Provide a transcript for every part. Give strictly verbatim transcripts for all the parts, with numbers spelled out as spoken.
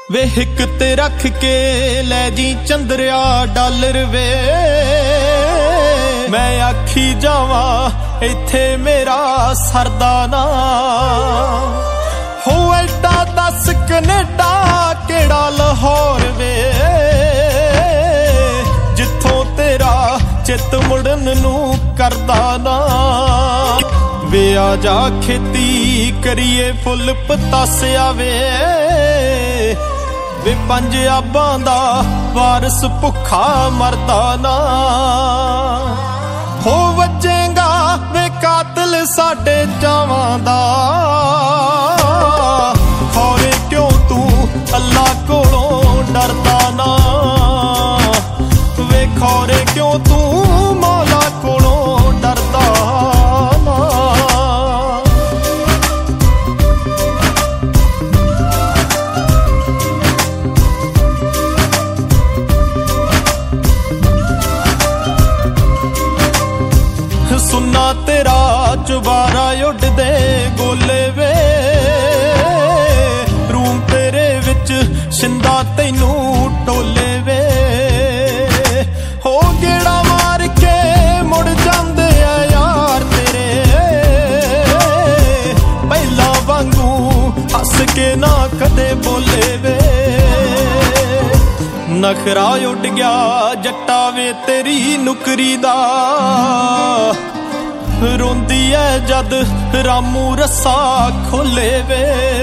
वे हिक ते रख के लै जी चंद्रिया डालर वे मैं आखी जावा इत्थे मेरा सरदा ना हो एडा दस कनेडा केड़ा लाहौर वे जिथों तेरा चित मुड़न नू करदा ना वे आ जा खेती करिए फुल पतासिया वे वे पंजाबां दा वारस भुखा मरदा ना हो वजेगा वे कातिल साडे जावां दा खौरे क्यों तू अल्लाह कोलों डरदा ना वे खौरे क्यों तू मौला कोलों डरदा ना। सुन्ना तेरा चुबारा उड़दे गोले वे रूम तेरे विच शिंदा तैनू टोले वे हो गेड़ा मार के मुड़ जांदे आ यार तेरे पहला वांगू हस के ना कदे बोले वे नखरा उड़ गया जट्टा वे तेरी नुकरी दा रोंदी है जद रामू रस्सा खोले वे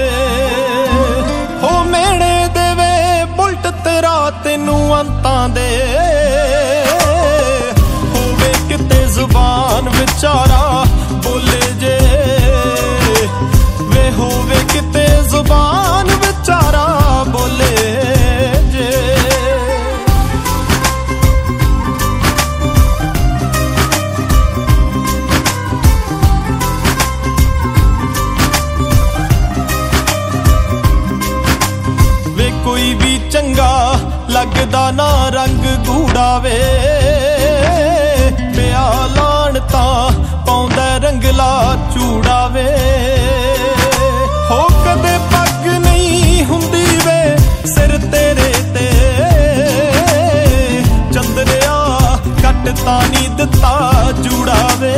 हो मेणे देवे बुलट तेरा तेनू अंतां दे होवे किते जुबान विचारा बोले जे वे होवे किते जुबान विचारा बोले जे। कोई भी चंगा लगदा ना रंग गूड़ा वे पिया लाण तां पाउंदा रंगला चूड़ा वे हो कदे पग नहीं हुंदी वे सिर तेरे ते चंद्रिया कट तां नी दिता जूड़ा वे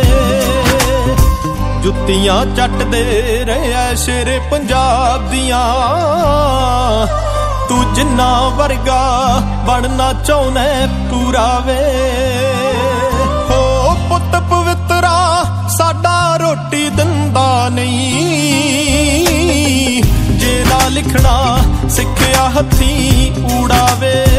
जुत्तियां चट दे रहे शेरे पंजाब दियां तू जिन्ना वर्गा बनना चाहना पूरा वे हो पुत पवित्रा साडा रोटी दिंदा नहीं जे ना लिखना सिखया हथी ऊड़ा वे।